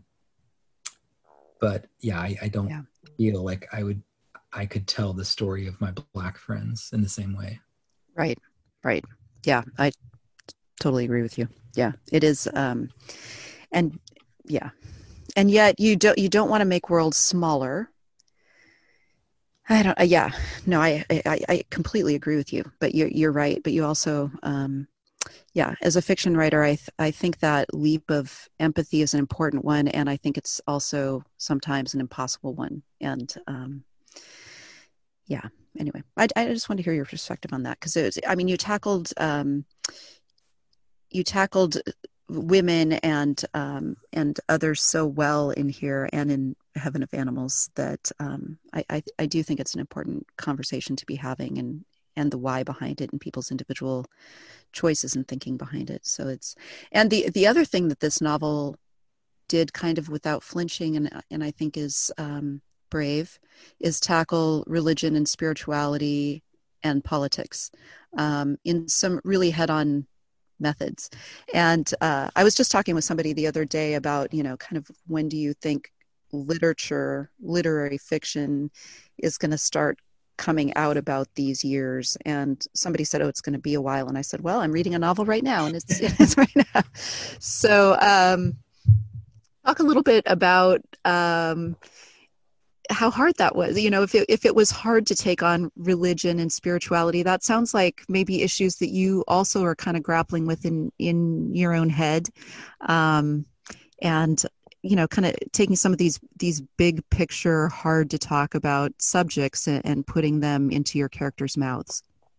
but yeah, I, I don't yeah. feel like I would, I could tell the story of my Black friends in the same way. Right. Right. Yeah. I totally agree with you. Yeah, it is. Um, and yeah. And yet you don't, you don't want to make worlds smaller. I don't, uh, yeah, no, I, I, I completely agree with you, but you're, you're right. But you also, um, yeah, as a fiction writer, I th- I think that leap of empathy is an important one, and I think it's also sometimes an impossible one. And um, yeah, anyway, I, I just want to hear your perspective on that, because it was, I mean, you tackled um, you tackled women and um, and others so well in here and in Heaven of Animals that um, I, I I do think it's an important conversation to be having, and and the why behind it and people's individual choices and thinking behind it. So it's, and the the other thing that this novel did kind of without flinching, and and I think is um, brave, is tackle religion and spirituality and politics um, in some really head-on methods. And uh, I was just talking with somebody the other day about, you know, kind of when do you think literature, literary fiction is going to start coming out about these years? And somebody said, oh, it's going to be a while. And I said, well, I'm reading a novel right now, and it's, it's right now. So um, talk a little bit about um, how hard that was. You know, if it, if it was hard to take on religion and spirituality, that sounds like maybe issues that you also are kind of grappling with in, in your own head. Um, and you know, kind of taking some of these these big picture, hard to talk about subjects and, and putting them into your characters' mouths.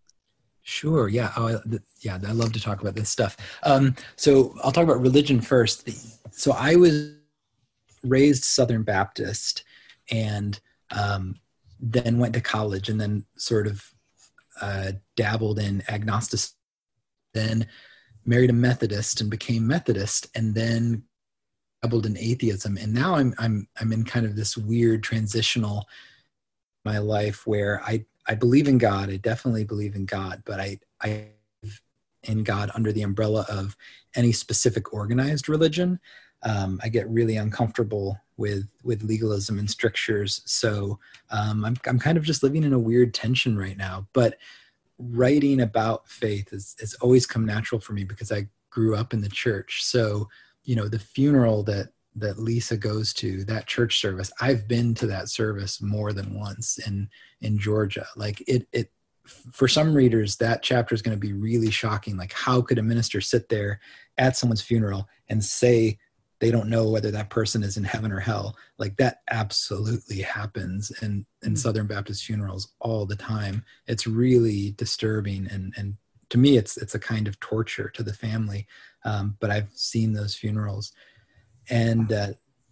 Sure. Yeah. Oh, I, yeah. I love to talk about this stuff. Um, so I'll talk about religion first. So I was raised Southern Baptist, and um, then went to college, and then sort of uh, dabbled in agnosticism. Then married a Methodist and became Methodist, and then dabbled in atheism. And now I'm I'm I'm in kind of this weird transitional my life where I. I believe in God. I definitely believe in God, but I, I believe in God under the umbrella of any specific organized religion. Um, I get really uncomfortable with with legalism and strictures. So um, I'm I'm kind of just living in a weird tension right now. But writing about faith has has always come natural for me because I grew up in the church. So you know, the funeral that that Lisa goes to, that church service, I've been to that service more than once in, in Georgia. Like it, it, for some readers, that chapter is going to be really shocking. Like, how could a minister sit there at someone's funeral and say they don't know whether that person is in heaven or hell? Like, that absolutely happens in, in mm-hmm. Southern Baptist funerals all the time. It's really disturbing. And, and to me, it's, it's a kind of torture to the family. Um, but I've seen those funerals. And uh,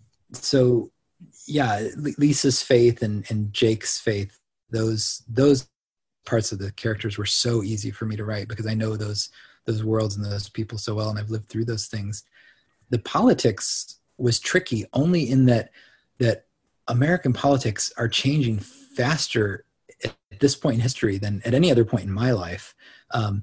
so, yeah, Lisa's faith and, and Jake's faith, those those parts of the characters were so easy for me to write because I know those those worlds and those people so well, and I've lived through those things. The politics was tricky only in that that American politics are changing faster at this point in history than at any other point in my life. Um,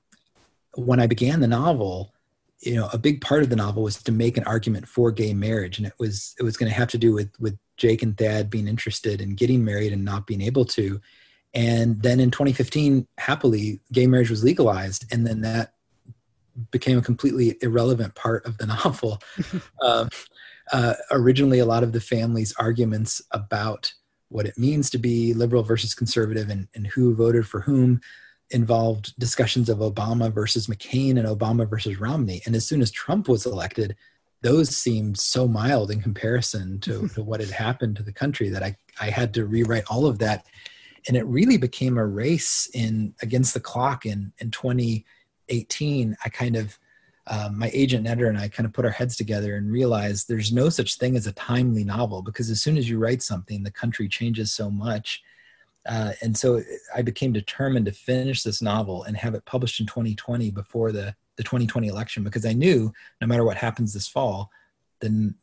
when I began the novel, you know, a big part of the novel was to make an argument for gay marriage. And it was, it was going to have to do with, with Jake and Thad being interested in getting married and not being able to. And then in twenty fifteen, happily, gay marriage was legalized. And then that became a completely irrelevant part of the novel. um, uh, originally, a lot of the family's arguments about what it means to be liberal versus conservative and, and who voted for whom involved discussions of Obama versus McCain and Obama versus Romney. And as soon as Trump was elected, those seemed so mild in comparison to, to what had happened to the country that I, I had to rewrite all of that. And it really became a race in against the clock in, in twenty eighteen. I kind of, um, my agent and editor and I kind of put our heads together and realized there's no such thing as a timely novel, because as soon as you write something, the country changes so much. Uh, and so I became determined to finish this novel and have it published in twenty twenty before the, the twenty twenty election, because I knew no matter what happens this fall, then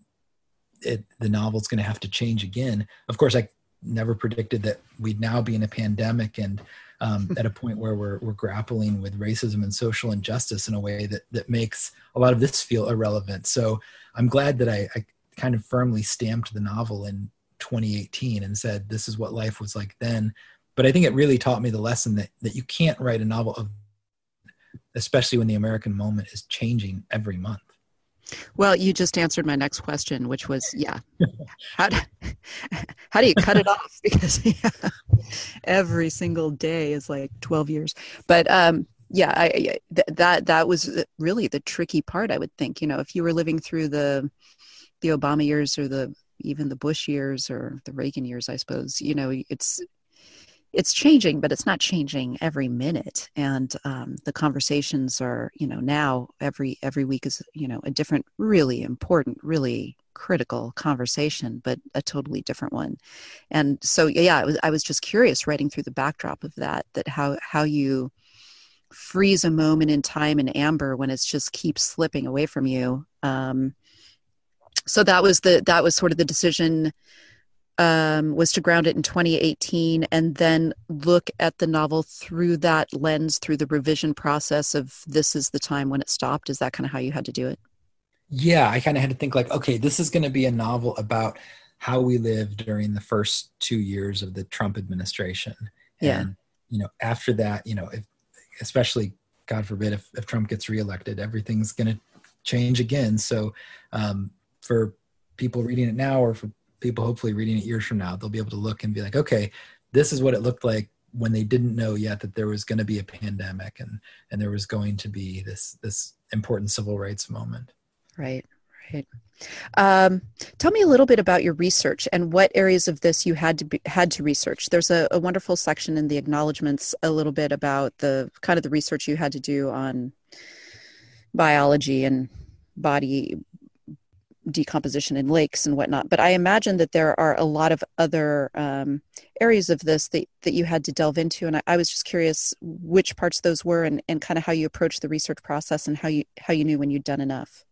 it, the novel's going to have to change again. Of course, I never predicted that we'd now be in a pandemic and um, at a point where we're, we're grappling with racism and social injustice in a way that, that makes a lot of this feel irrelevant. So I'm glad that I, I kind of firmly stamped the novel in twenty eighteen and said, this is what life was like then. But I think it really taught me the lesson that, that you can't write a novel of, especially when the American moment is changing every month. Well, you just answered my next question, which was, yeah, how do, how do you cut it off? Because yeah, every single day is like twelve years. But um, yeah, I, th- that that was really the tricky part, I would think. You know, if you were living through the the Obama years or the even the Bush years or the Reagan years, I suppose, you know, it's it's changing, but it's not changing every minute. And um, the conversations are, you know, now every every week is, you know, a different, really important, really critical conversation, but a totally different one. And so, yeah, I was, I was just curious, writing through the backdrop of that, that how how you freeze a moment in time in amber when it's just keeps slipping away from you. Um, so that was the that was sort of the decision. Um, was to ground it in twenty eighteen and then look at the novel through that lens, through the revision process of this is the time when it stopped. Is that kind of how you had to do it? Yeah, I kind of had to think like, okay, this is going to be a novel about how we lived during the first two years of the Trump administration. Yeah. And, you know, after that, you know, if, especially, God forbid, if, if Trump gets reelected, everything's going to change again. So um, for people reading it now, or for people hopefully reading it years from now, they'll be able to look and be like, okay, this is what it looked like when they didn't know yet that there was going to be a pandemic and and there was going to be this this important civil rights moment. Right, Great. Um, tell me a little bit about your research and what areas of this you had to be, had to research. There's a, a wonderful section in the acknowledgments a little bit about the kind of the research you had to do on biology and body decomposition in lakes and whatnot. But I imagine that there are a lot of other um, areas of this that, that you had to delve into. And I, I was just curious which parts those were and, and kind of how you approached the research process and how you how you knew when you'd done enough.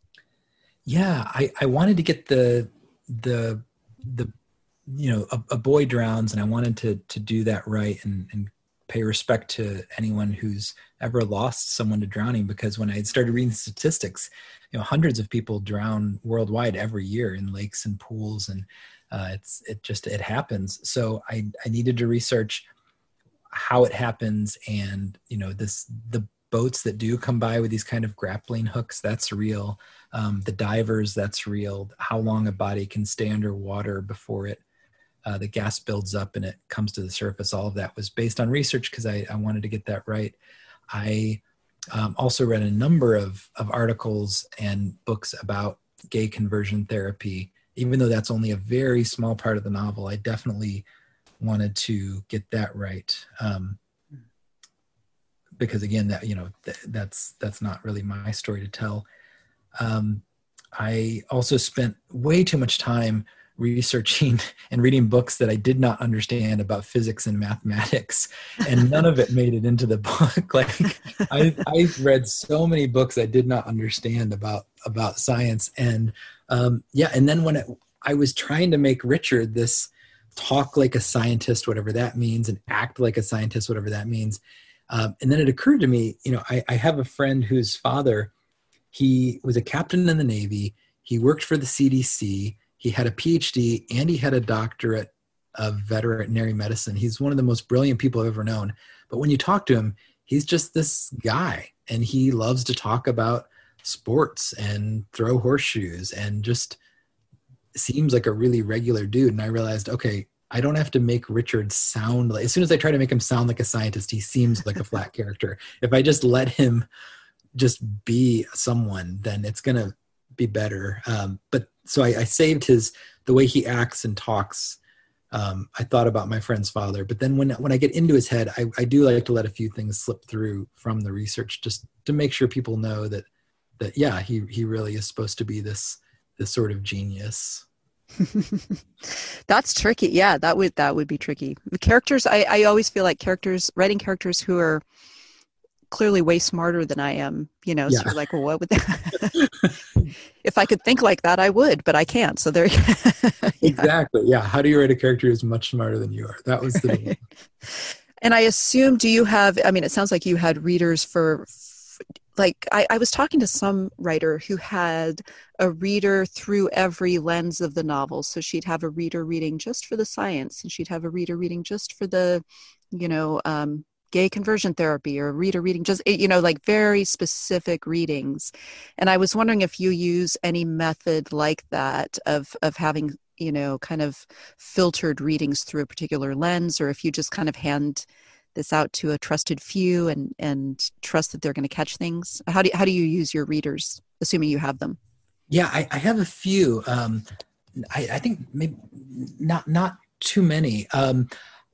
Yeah, I, I wanted to get the the the you know a, a boy drowns, and I wanted to to do that right and, and pay respect to anyone who's ever lost someone to drowning, because when I started reading statistics, you know, hundreds of people drown worldwide every year in lakes and pools, and uh, it's it just it happens. So I I needed to research how it happens, and you know this the boats that do come by with these kind of grappling hooks, that's real. Um, the divers, that's real. How long a body can stay underwater before it uh, the gas builds up and it comes to the surface. All of that was based on research because I, I wanted to get that right. I um, also read a number of, of articles and books about gay conversion therapy. Even though that's only a very small part of the novel, I definitely wanted to get that right. Um, because again, that, you know, th- that's, that's not really my story to tell. Um, I also spent way too much time researching and reading books that I did not understand about physics and mathematics, and none of it made it into the book. Like I, I read so many books I did not understand about, about science. And um, yeah. And then when it, I was trying to make Richard this talk like a scientist, whatever that means, and act like a scientist, whatever that means. Um, and then it occurred to me, you know, I, I have a friend whose father, he was a captain in the Navy. He worked for the C D C. He had a P H D and he had a doctorate of veterinary medicine. He's one of the most brilliant people I've ever known. But when you talk to him, he's just this guy, and he loves to talk about sports and throw horseshoes and just seems like a really regular dude. And I realized, okay, I don't have to make Richard sound like, as soon as I try to make him sound like a scientist, he seems like a flat character. If I just let him just be someone, then it's going to be better. Um, but so I, I saved his, the way he acts and talks. Um, I thought about my friend's father, but then when, when I get into his head, I, I do like to let a few things slip through from the research, just to make sure people know that, that, yeah, he, he really is supposed to be this, this sort of genius. That's tricky. Yeah, that would, that would be tricky. The characters, I, I always feel like characters, writing characters who are clearly way smarter than I am, you know, yeah. So you're like, well, what would that, if I could think like that, I would, but I can't. So there, yeah. Exactly. Yeah. How do you write a character who's much smarter than you are? That was the, right. And I assume, do you have, I mean, it sounds like you had readers for, like, I, I was talking to some writer who had a reader through every lens of the novel. So she'd have a reader reading just for the science, and she'd have a reader reading just for the, you know, um, gay conversion therapy, or a reader reading just, you know, like very specific readings. And I was wondering if you use any method like that of, of having, you know, kind of filtered readings through a particular lens, or if you just kind of hand this out to a trusted few and, and trust that they're going to catch things. How do you, how do you use your readers, assuming you have them? Yeah, I, I have a few. Um, I, I think maybe not, not too many. Um,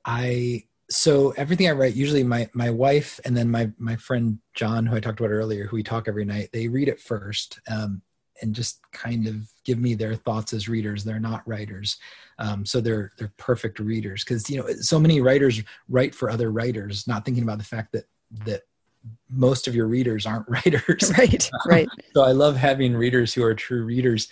I, So everything I write, usually my, my wife and then my, my friend John, who I talked about earlier, who we talk every night, they read it first um, and just kind of give me their thoughts as readers. They're not writers. Um, so they're, they're perfect readers, because, you know, so many writers write for other writers, not thinking about the fact that, that most of your readers aren't writers. Right, right. Um, so I love having readers who are true readers.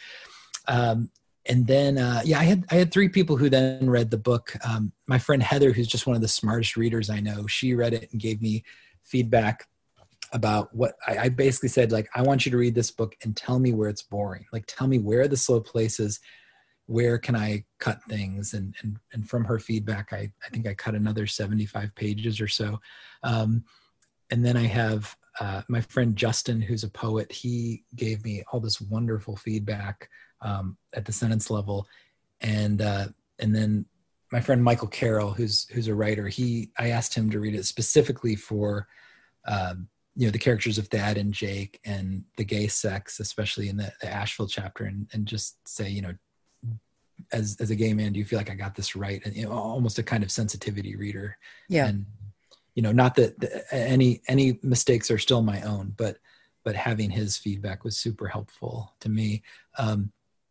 Um, And then, uh, yeah, I had I had three people who then read the book. Um, my friend Heather, who's just one of the smartest readers I know, she read it and gave me feedback about what I, I basically said, like, I want you to read this book and tell me where it's boring. Like, tell me where are the slow places, where can I cut things? And and and from her feedback, I, I think I cut another seventy-five pages or so. Um, and then I have uh, my friend Justin, who's a poet. He gave me all this wonderful feedback um, at the sentence level. And, uh, and then my friend Michael Carroll, who's, who's a writer, he, I asked him to read it specifically for, um, you know, the characters of Thad and Jake and the gay sex, especially in the, the Asheville chapter, and, and just say, you know, as, as a gay man, do you feel like I got this right? And, you know, almost a kind of sensitivity reader. Yeah. And, you know, not that the, any, any mistakes are still my own, but, but having his feedback was super helpful to me. Um,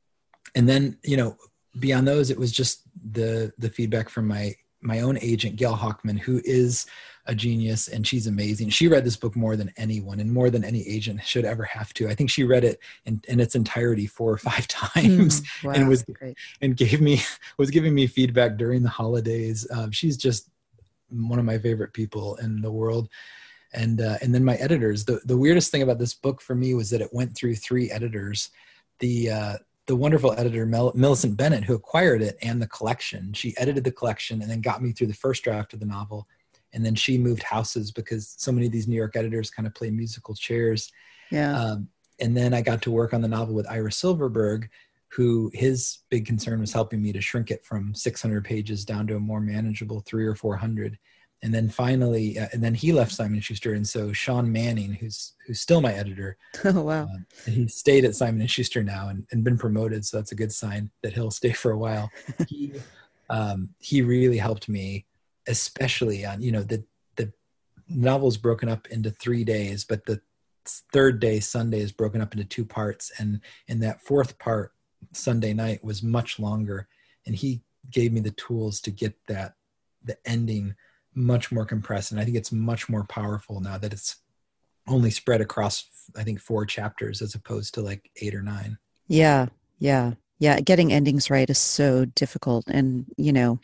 and then, you know, beyond those, it was just the, the feedback from my, my own agent, Gail Hockman, who is a genius and she's amazing. She read this book more than anyone and more than any agent should ever have to. I think she read it in, in its entirety four or five times mm, wow, and was great. and gave me was giving me feedback during the holidays. Um, she's just one of my favorite people in the world. And uh, and then my editors. The the weirdest thing about this book for me was that it went through three editors. The uh, the wonderful editor Mel- Millicent Bennett, who acquired it and the collection. She edited the collection and then got me through the first draft of the novel. And then she moved houses because so many of these New York editors kind of play musical chairs. Yeah. Um, and then I got to work on the novel with Ira Silverberg, who his big concern was helping me to shrink it from six hundred pages down to a more manageable three or four hundred. And then finally, uh, and then he left Simon and Schuster. And so Sean Manning, who's who's still my editor, Oh, wow. uh, he stayed at Simon and Schuster now and, and been promoted. So that's a good sign that he'll stay for a while. he, um, he really helped me, especially on, you know, the, the novel's broken up into three days, but the third day, Sunday, is broken up into two parts. And in that fourth part, Sunday night, was much longer. And he gave me the tools to get that, the ending much more compressed. And I think it's much more powerful now that it's only spread across, I think, four chapters as opposed to like eight or nine. Yeah. Yeah. Yeah. Getting endings right is so difficult. And, you know,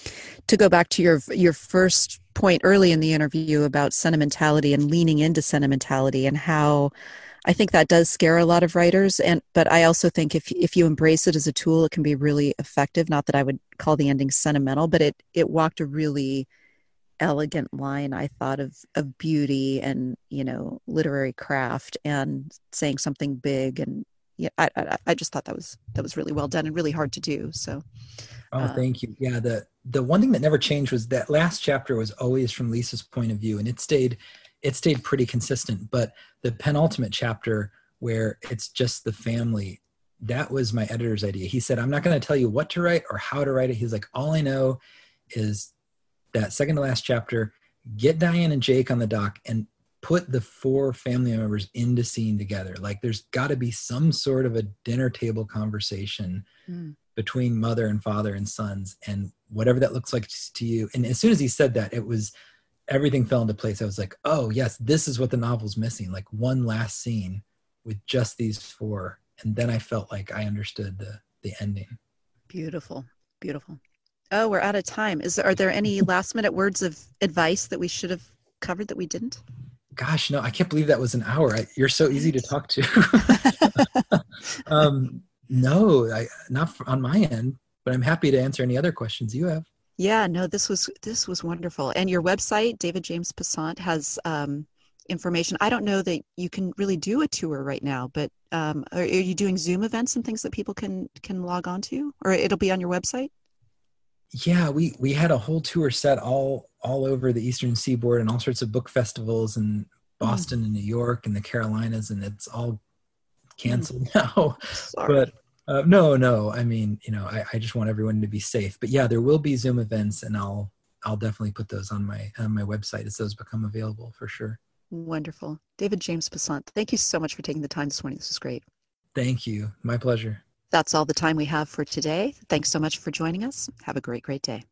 to go back to your, your first point early in the interview about sentimentality and leaning into sentimentality and how I think that does scare a lot of writers. And, but I also think if, if you embrace it as a tool, it can be really effective. Not that I would call the ending sentimental, but it, it walked a really elegant line, I thought, of of beauty and, you know, literary craft and saying something big. And yeah, I, I I just thought that was that was really well done and really hard to do. So oh uh, thank you. Yeah, the the one thing that never changed was that last chapter was always from Lisa's point of view, and it stayed it stayed pretty consistent. But the penultimate chapter, where it's just the family, that was my editor's idea. He said, I'm not going to tell you what to write or how to write it. He's like, all I know is that second to last chapter, get Diane and Jake on the dock and put the four family members into scene together. Like there's got to be some sort of a dinner table conversation mm. between mother and father and sons, and whatever that looks like to you. And as soon as he said that, it was, everything fell into place. I was like, oh yes, this is what the novel's missing. Like one last scene with just these four. And then I felt like I understood the, the ending. Beautiful. Beautiful. Oh, we're out of time. Is there, are there any last minute words of advice that we should have covered that we didn't? Gosh, no, I can't believe that was an hour. I, you're so easy to talk to. um, no, I, not on my end, but I'm happy to answer any other questions you have. Yeah, no, this was, this was wonderful. And your website, David James Passant, has um, information. I don't know that you can really do a tour right now, but um, are, are you doing Zoom events and things that people can, can log on to, or it'll be on your website? Yeah, we, we had a whole tour set all, all over the Eastern Seaboard and all sorts of book festivals in Boston mm. and New York and the Carolinas, and it's all canceled mm. now. Sorry. But uh, no, no, I mean, you know, I, I just want everyone to be safe. But yeah, there will be Zoom events, and I'll I'll definitely put those on my on my website as those become available for sure. Wonderful. David James Passant, thank you so much for taking the time this morning. This was great. Thank you. My pleasure. That's all the time we have for today. Thanks so much for joining us. Have a great, great day.